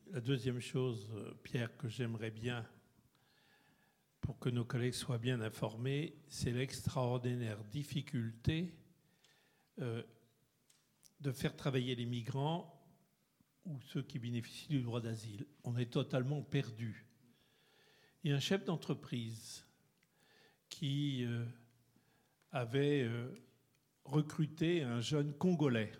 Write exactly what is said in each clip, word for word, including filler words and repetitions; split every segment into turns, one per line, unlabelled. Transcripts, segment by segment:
la deuxième chose, Pierre, que j'aimerais bien, pour que nos collègues soient bien informés, c'est l'extraordinaire difficulté euh, de faire travailler les migrants ou ceux qui bénéficient du droit d'asile. On est totalement perdu. Il y a un chef d'entreprise qui euh, avait euh, recruté un jeune Congolais.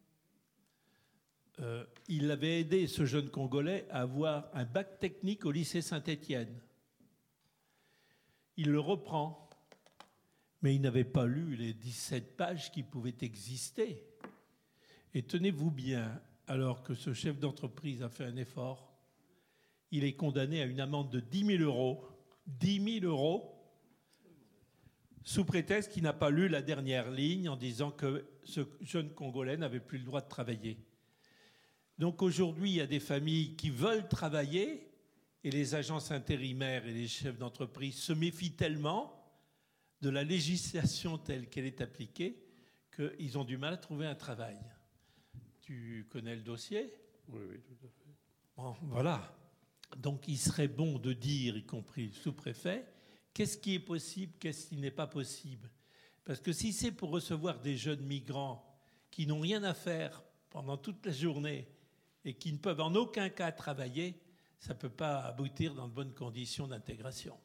Euh, il avait aidé ce jeune Congolais à avoir un bac technique au lycée Saint-Étienne. Il le reprend, mais il n'avait pas lu les dix-sept pages qui pouvaient exister. Et tenez-vous bien, alors que ce chef d'entreprise a fait un effort, il est condamné à une amende de dix mille euros, dix mille euros, sous prétexte qu'il n'a pas lu la dernière ligne en disant que ce jeune Congolais n'avait plus le droit de travailler. Donc aujourd'hui, il y a des familles qui veulent travailler et les agences intérimaires et les chefs d'entreprise se méfient tellement de la législation telle qu'elle est appliquée qu'ils ont du mal à trouver un travail. Tu connais le dossier ?
Oui, oui, tout à fait.
Bon, voilà. Donc il serait bon de dire, y compris le sous-préfet, qu'est-ce qui est possible, qu'est-ce qui n'est pas possible. Parce que si c'est pour recevoir des jeunes migrants qui n'ont rien à faire pendant toute la journée et qui ne peuvent en aucun cas travailler, ça ne peut pas aboutir dans de bonnes conditions d'intégration.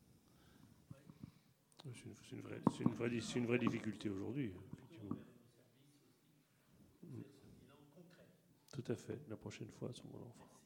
C'est une, c'est une, vraie, c'est une, vraie, c'est une vraie difficulté aujourd'hui, effectivement. Tout à fait, la prochaine fois à ce moment-là.